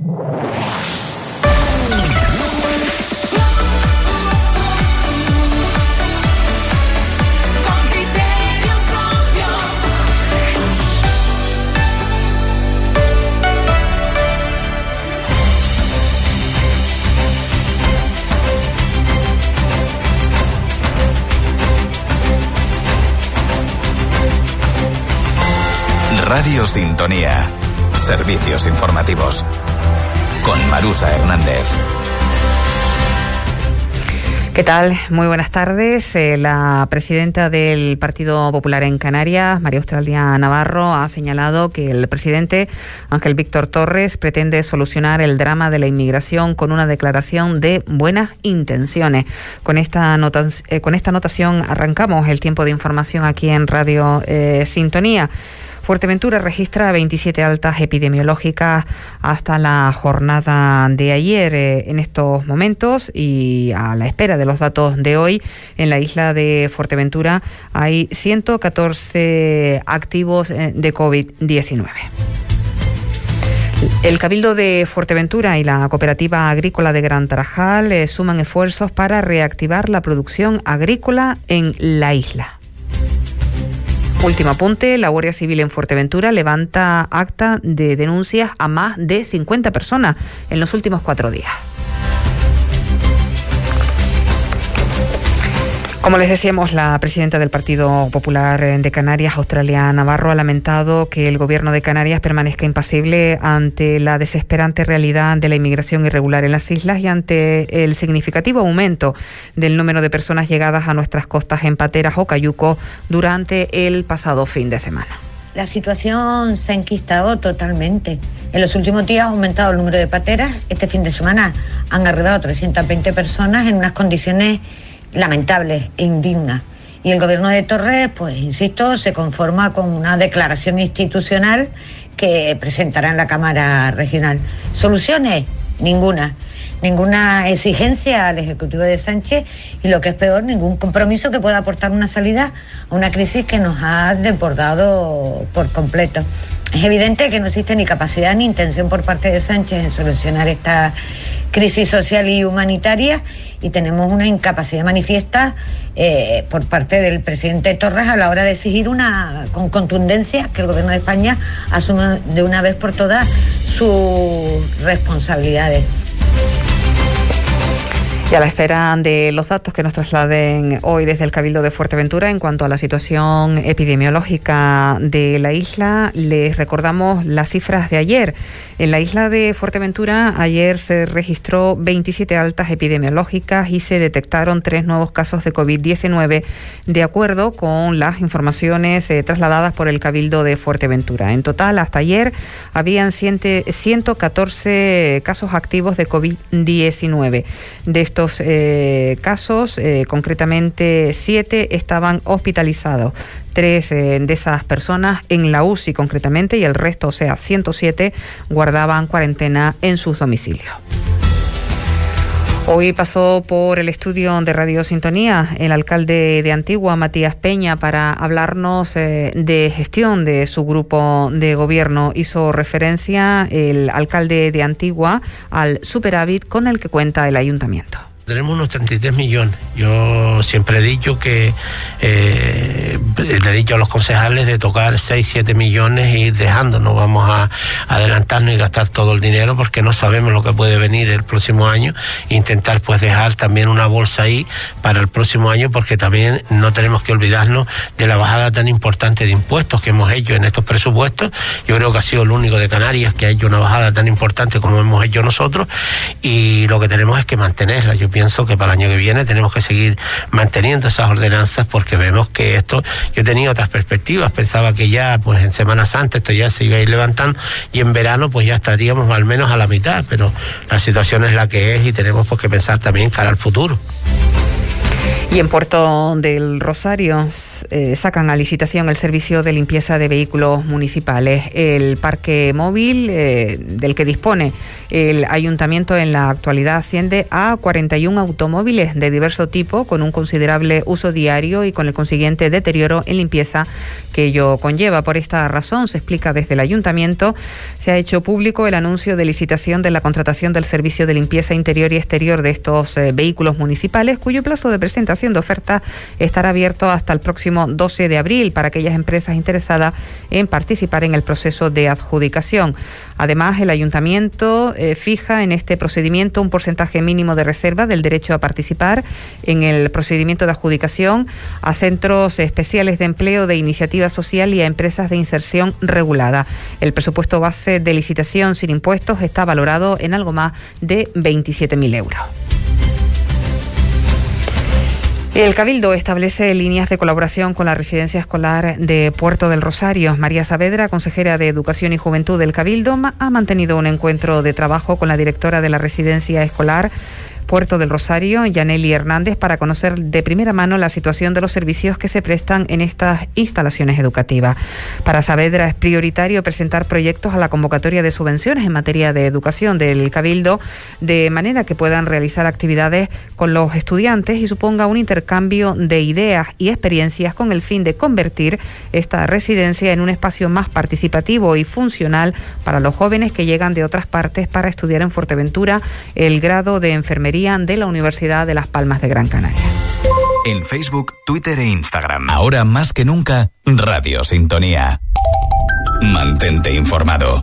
Radio Sintonía. Servicios informativos. Con Marusa Hernández. ¿Qué tal? Muy buenas tardes. La presidenta del Partido Popular en Canarias, María Australia Navarro, ha señalado que el presidente Ángel Víctor Torres pretende solucionar el drama de la inmigración con una declaración de buenas intenciones. Con esta anotación arrancamos el tiempo de información aquí en Radio Sintonía. Fuerteventura registra 27 altas epidemiológicas hasta la jornada de ayer. En estos momentos y a la espera de los datos de hoy, en la isla de Fuerteventura hay 114 activos de COVID-19. El Cabildo de Fuerteventura y la Cooperativa Agrícola de Gran Tarajal suman esfuerzos para reactivar la producción agrícola en la isla. Último apunte, la Guardia Civil en Fuerteventura levanta acta de denuncias a más de 50 personas en los últimos 4 días. Como les decíamos, la presidenta del Partido Popular de Canarias, Australia Navarro, ha lamentado que el Gobierno de Canarias permanezca impasible ante la desesperante realidad de la inmigración irregular en las islas y ante el significativo aumento del número de personas llegadas a nuestras costas en pateras o cayucos durante el pasado fin de semana. La situación se ha enquistado totalmente. En los últimos días ha aumentado el número de pateras. Este fin de semana han arribado 320 personas en unas condiciones lamentables e indignas. Y el gobierno de Torres, pues insisto, se conforma con una declaración institucional que presentará en la Cámara Regional. ¿Soluciones? Ninguna. Ninguna exigencia al Ejecutivo de Sánchez y, lo que es peor, ningún compromiso que pueda aportar una salida a una crisis que nos ha desbordado por completo. Es evidente que no existe ni capacidad ni intención por parte de Sánchez en solucionar esta crisis social y humanitaria, y tenemos una incapacidad manifiesta por parte del presidente Torres a la hora de exigir con contundencia que el Gobierno de España asuma de una vez por todas sus responsabilidades. Y a la espera de los datos que nos trasladen hoy desde el Cabildo de Fuerteventura en cuanto a la situación epidemiológica de la isla, les recordamos las cifras de ayer. En la isla de Fuerteventura ayer se registró 27 altas epidemiológicas y se detectaron 3 nuevos casos de COVID-19, de acuerdo con las informaciones trasladadas por el Cabildo de Fuerteventura. En total, hasta ayer, habían 114 casos activos de COVID-19. De estos casos, concretamente 7 estaban hospitalizados. 3 de esas personas en la UCI concretamente, y el resto, o sea, 107, guardaban cuarentena en sus domicilios. Hoy pasó por el estudio de Radio Sintonía el alcalde de Antigua, Matías Peña, para hablarnos de gestión de su grupo de gobierno. Hizo referencia el alcalde de Antigua al superávit con el que cuenta el ayuntamiento. Tenemos unos 33 millones. Yo siempre he dicho que le he dicho a los concejales de tocar 6-7 millones e ir dejando. No vamos a adelantarnos y gastar todo el dinero porque no sabemos lo que puede venir el próximo año. Intentar pues dejar también una bolsa ahí para el próximo año, porque también no tenemos que olvidarnos de la bajada tan importante de impuestos que hemos hecho en estos presupuestos. Yo creo que ha sido el único de Canarias que ha hecho una bajada tan importante como hemos hecho nosotros, y lo que tenemos es que mantenerla. Yo pienso que para el año que viene tenemos que seguir manteniendo esas ordenanzas, porque vemos que esto, yo tenía otras perspectivas, pensaba que ya pues en Semana Santa esto ya se iba a ir levantando y en verano pues ya estaríamos al menos a la mitad, pero la situación es la que es y tenemos pues que pensar también cara al futuro. Y en Puerto del Rosario sacan a licitación el servicio de limpieza de vehículos municipales. El parque móvil del que dispone el ayuntamiento en la actualidad asciende a 41 automóviles de diverso tipo, con un considerable uso diario y con el consiguiente deterioro en limpieza que ello conlleva. Por esta razón, se explica desde el ayuntamiento, se ha hecho público el anuncio de licitación de la contratación del servicio de limpieza interior y exterior de estos vehículos municipales, cuyo plazo de presentación de oferta estará abierto hasta el próximo 12 de abril para aquellas empresas interesadas en participar en el proceso de adjudicación. Además, el ayuntamiento fija en este procedimiento un porcentaje mínimo de reserva del derecho a participar en el procedimiento de adjudicación a centros especiales de empleo de iniciativa social y a empresas de inserción regulada. El presupuesto base de licitación sin impuestos está valorado en algo más de 27.000 euros. El Cabildo establece líneas de colaboración con la Residencia Escolar de Puerto del Rosario. María Saavedra, consejera de Educación y Juventud del Cabildo, ha mantenido un encuentro de trabajo con la directora de la Residencia Escolar Puerto del Rosario, Yaneli Hernández, para conocer de primera mano la situación de los servicios que se prestan en estas instalaciones educativas. Para Saavedra es prioritario presentar proyectos a la convocatoria de subvenciones en materia de educación del Cabildo, de manera que puedan realizar actividades con los estudiantes y suponga un intercambio de ideas y experiencias con el fin de convertir esta residencia en un espacio más participativo y funcional para los jóvenes que llegan de otras partes para estudiar en Fuerteventura el grado de enfermería de la Universidad de Las Palmas de Gran Canaria. En Facebook, Twitter e Instagram. Ahora más que nunca, Radio Sintonía. Mantente informado.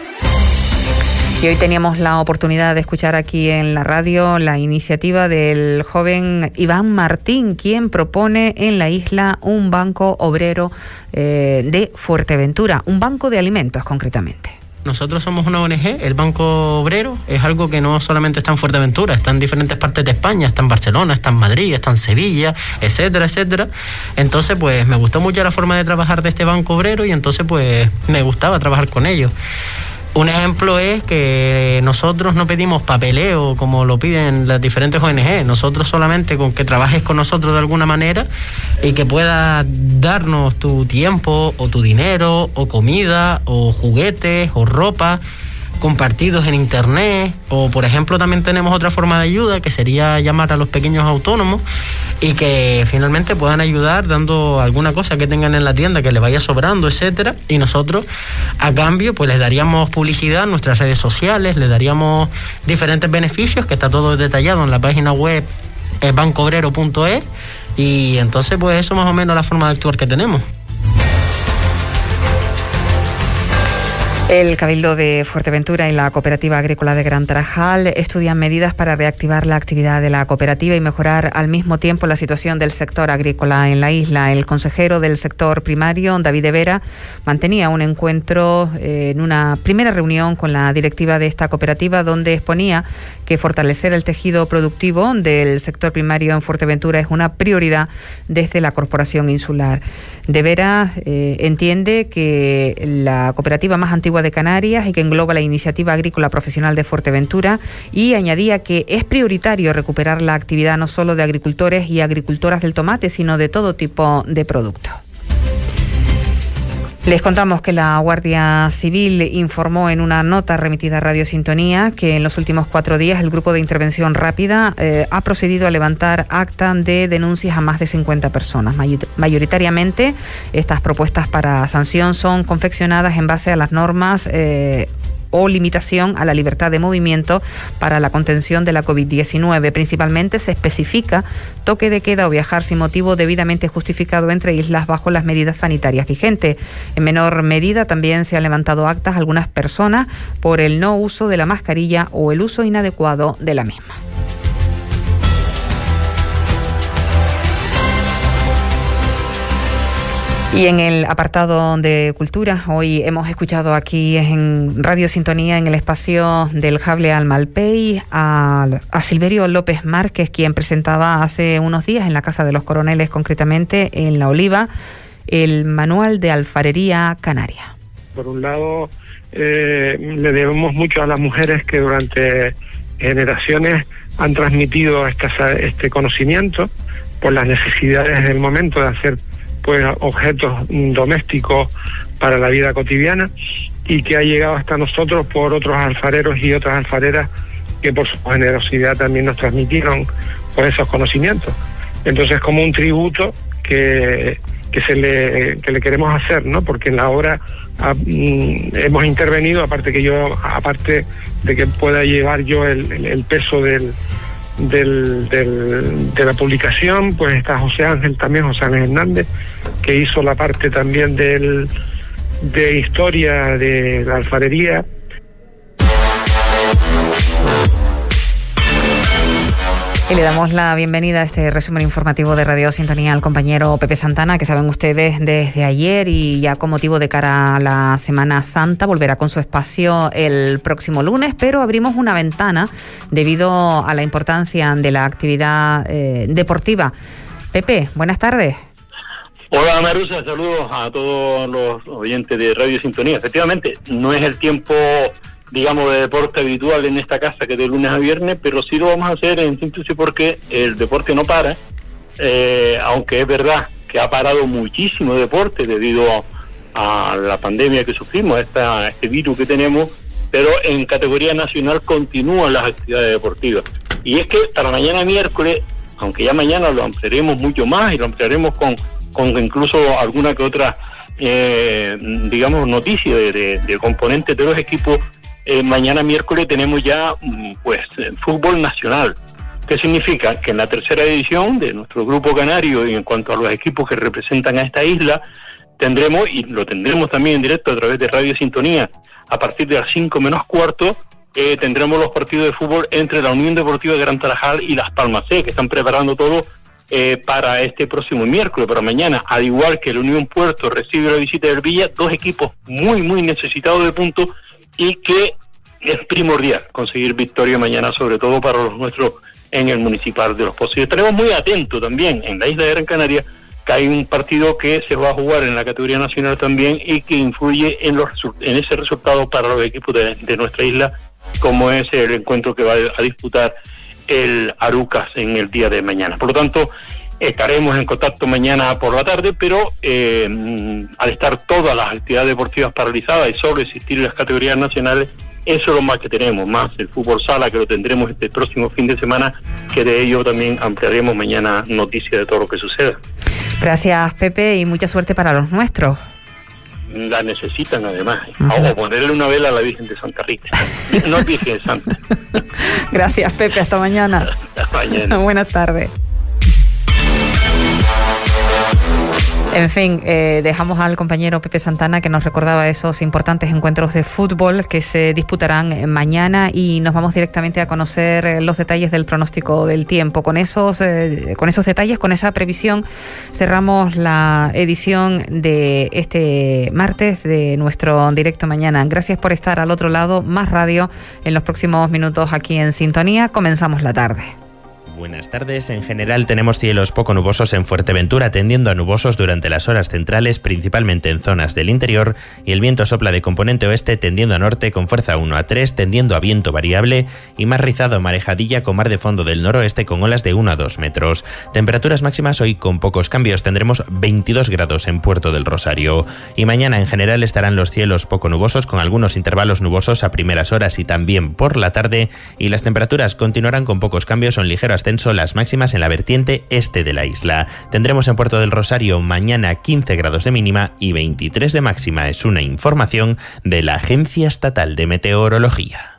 Y hoy teníamos la oportunidad de escuchar aquí en la radio la iniciativa del joven Iván Martín, quien propone en la isla un banco obrero de Fuerteventura, un banco de alimentos concretamente. Nosotros somos una ONG, el Banco Obrero es algo que no solamente está en Fuerteventura, está en diferentes partes de España, está en Barcelona, está en Madrid, está en Sevilla, etcétera, etcétera. Entonces, pues me gustó mucho la forma de trabajar de este Banco Obrero y entonces, pues me gustaba trabajar con ellos. Un ejemplo es que nosotros no pedimos papeleo como lo piden las diferentes ONG. Nosotros solamente con que trabajes con nosotros de alguna manera y que puedas darnos tu tiempo o tu dinero o comida o juguetes o ropa compartidos en internet, o por ejemplo también tenemos otra forma de ayuda que sería llamar a los pequeños autónomos y que finalmente puedan ayudar dando alguna cosa que tengan en la tienda que les vaya sobrando, etcétera, y nosotros a cambio pues les daríamos publicidad en nuestras redes sociales, les daríamos diferentes beneficios, que está todo detallado en la página web bancoobrero.es, y entonces pues eso más o menos es la forma de actuar que tenemos. El Cabildo de Fuerteventura y la Cooperativa Agrícola de Gran Tarajal estudian medidas para reactivar la actividad de la cooperativa y mejorar al mismo tiempo la situación del sector agrícola en la isla. El consejero del sector primario, David de Vera, mantenía un encuentro en una primera reunión con la directiva de esta cooperativa, donde exponía que fortalecer el tejido productivo del sector primario en Fuerteventura es una prioridad desde la Corporación Insular. De Vera entiende que la cooperativa más antigua de Canarias y que engloba la Iniciativa Agrícola Profesional de Fuerteventura, y añadía que es prioritario recuperar la actividad no solo de agricultores y agricultoras del tomate, sino de todo tipo de productos. Les contamos que la Guardia Civil informó en una nota remitida a Radio Sintonía que en los últimos 4 días el Grupo de Intervención Rápida ha procedido a levantar acta de denuncias a más de 50 personas. Mayoritariamente estas propuestas para sanción son confeccionadas en base a las normas o limitación a la libertad de movimiento para la contención de la COVID-19. Principalmente se especifica toque de queda o viajar sin motivo debidamente justificado entre islas bajo las medidas sanitarias vigentes. En menor medida también se han levantado actas a algunas personas por el no uso de la mascarilla o el uso inadecuado de la misma. Y en el apartado de cultura, hoy hemos escuchado aquí en Radio Sintonía, en el espacio del Jable al Malpey, a Silverio López Márquez, quien presentaba hace unos días en la Casa de los Coroneles, concretamente en La Oliva, el Manual de Alfarería Canaria. Por un lado, le debemos mucho a las mujeres que durante generaciones han transmitido este conocimiento por las necesidades del momento de hacer pues objetos domésticos para la vida cotidiana, y que ha llegado hasta nosotros por otros alfareros y otras alfareras que por su generosidad también nos transmitieron pues esos conocimientos. Entonces, como un tributo que le queremos hacer, ¿no? Porque en la obra hemos intervenido, aparte de que pueda llevar yo el peso de la publicación, pues está José Ángel Hernández, que hizo la parte también de historia de la alfarería. Y le damos la bienvenida a este resumen informativo de Radio Sintonía al compañero Pepe Santana, que saben ustedes desde ayer, y ya con motivo de cara a la Semana Santa volverá con su espacio el próximo lunes, pero abrimos una ventana debido a la importancia de la actividad deportiva. Pepe, buenas tardes. Hola Marusa, saludos a todos los oyentes de Radio Sintonía. Efectivamente, no es el tiempo, digamos, de deporte habitual en esta casa, que de lunes a viernes, pero sí lo vamos a hacer en síntesis porque el deporte no para, aunque es verdad que ha parado muchísimo deporte debido a la pandemia que sufrimos, este virus que tenemos, pero en categoría nacional continúan las actividades deportivas. Y es que para mañana miércoles, aunque ya mañana lo ampliaremos mucho más y lo ampliaremos con incluso alguna que otra, digamos, noticia de componentes de los equipos, mañana miércoles tenemos ya pues fútbol nacional. ¿Qué significa? Que en la tercera edición de nuestro grupo canario, y en cuanto a los equipos que representan a esta isla, tendremos, y lo tendremos también en directo a través de Radio Sintonía, a partir de las 5 menos cuarto, tendremos los partidos de fútbol entre la Unión Deportiva de Gran Tarajal y Las Palmas C, que están preparando todo para este próximo miércoles, para mañana. Al igual que la Unión Puerto recibe la visita del Villa, dos equipos muy necesitados de puntos, y que es primordial conseguir victoria mañana, sobre todo para los nuestros en el Municipal de Los Pozos. Y estaremos muy atentos también en la isla de Gran Canaria, que hay un partido que se va a jugar en la categoría nacional también y que influye en ese resultado para los equipos de nuestra isla, como es el encuentro que va a disputar el Arucas en el día de mañana. Por lo tanto, estaremos en contacto mañana por la tarde, pero al estar todas las actividades deportivas paralizadas y solo existir las categorías nacionales, eso es lo más que tenemos, más el fútbol sala, que lo tendremos este próximo fin de semana, que de ello también ampliaremos mañana noticia de todo lo que suceda. Gracias, Pepe, y mucha suerte para los nuestros. La necesitan además. O ponerle una vela a la Virgen de Santa Rita. No es Virgen de Santa. Gracias, Pepe, hasta mañana. Hasta mañana. Buenas tardes. En fin, dejamos al compañero Pepe Santana, que nos recordaba esos importantes encuentros de fútbol que se disputarán mañana, y nos vamos directamente a conocer los detalles del pronóstico del tiempo. Con esos detalles, con esa previsión, cerramos la edición de este martes de nuestro Directo Mañana. Gracias por estar al otro lado. Más radio en los próximos minutos aquí en Sintonía. Comenzamos la tarde. Buenas tardes. En general tenemos cielos poco nubosos en Fuerteventura, tendiendo a nubosos durante las horas centrales, principalmente en zonas del interior, y el viento sopla de componente oeste tendiendo a norte con fuerza 1 a 3, tendiendo a viento variable y más rizado marejadilla con mar de fondo del noroeste con olas de 1 a 2 metros. Temperaturas máximas hoy con pocos cambios, tendremos 22 grados en Puerto del Rosario. Y mañana en general estarán los cielos poco nubosos con algunos intervalos nubosos a primeras horas y también por la tarde, y las temperaturas continuarán con pocos cambios o en ligero ascenso las máximas en la vertiente este de la isla. Tendremos en Puerto del Rosario mañana 15 grados de mínima y 23 de máxima. Es una información de la Agencia Estatal de Meteorología.